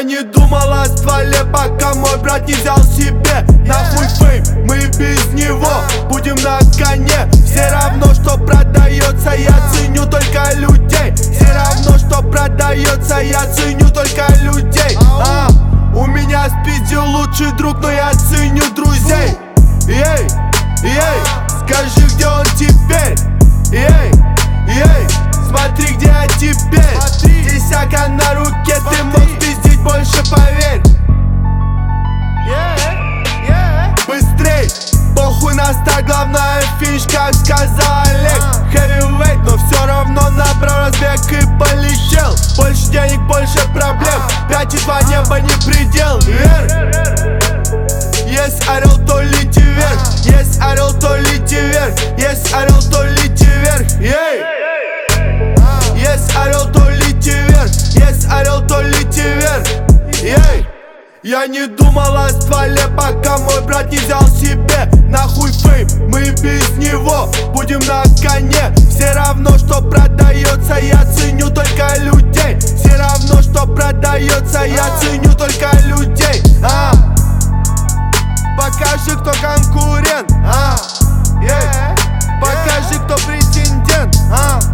Я не думал о стволе, пока мой брат не взял себе. Нахуй фейм, мы без него будем на коне. Все равно, что продается, я ценю только людей. Все равно, что продается, я ценю только людей. У меня спиздил лучший друг, но я ценю друзей. Ей, ей, скажи, где он теперь? Ей, ей, смотри, где я теперь. Десятка на руке, ты мог спиздить больше, поверь. Быстрей, похуй на старт, главное финиш, как сказал Олег. Heavyweight, но все равно набрал разбег и полетел. Больше денег, больше проблем, 5,2 небо не предел. Есть орел, то лети вверх. Есть орел, то лети вверх. Есть орел, то лети вверх. Есть орел, то лети вверх. Есть орел, то лети вверх. Я не думал о стволе, пока мой брат не взял себе. Нахуй фейм, мы без него будем на коне. Все равно, что продается, я ценю только людей. Все равно, что продается, я ценю только людей. Покажи, кто конкурент. Покажи, кто претендент.